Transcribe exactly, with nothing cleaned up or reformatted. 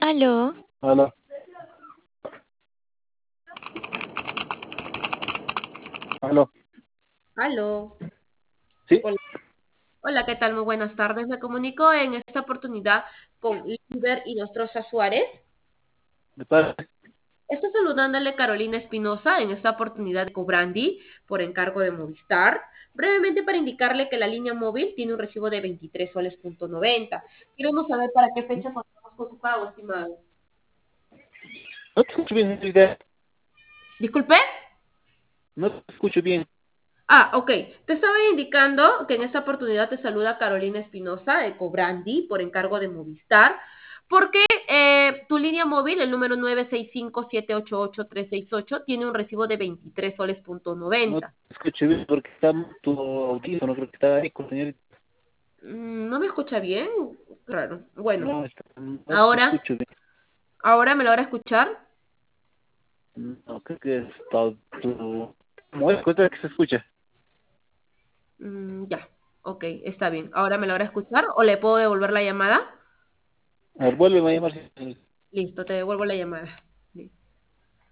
Aló, Hola, aló. aló. Sí, Hola, hola, ¿qué tal? Muy buenas tardes. Me comunico en esta oportunidad con Liber y Nostroza Suárez. de parte. Está saludándole Carolina Espinosa en esta oportunidad de Cobrandi por encargo de Movistar. Brevemente para indicarle que la línea móvil tiene un recibo de veintitrés soles punto noventa. Queremos saber para qué fecha contamos con su pago, estimado. No te escucho bien, Elida. Disculpe. No te escucho bien. Ah, ok. Te estaba indicando que en esta oportunidad te saluda Carolina Espinosa de Cobrandi por encargo de Movistar, porque eh, tu línea móvil, el número nueve seis cinco siete ocho ocho tres seis ocho, tiene un recibo de veintitrés soles punto No te noventa. escucho bien porque está tu audífono, creo que está ahí con señorita. Mm, ¿No me escucha bien? Claro. Bueno, No, está- no te ahora, escucho bien. ahora me logra escuchar. No, creo que está tu... Bueno, cuenta que se escucha. Mm, ya, ok, está bien. ¿Ahora me logra escuchar o le puedo devolver la llamada? A ver, vuelve a llamar. Si- Listo, te devuelvo la llamada.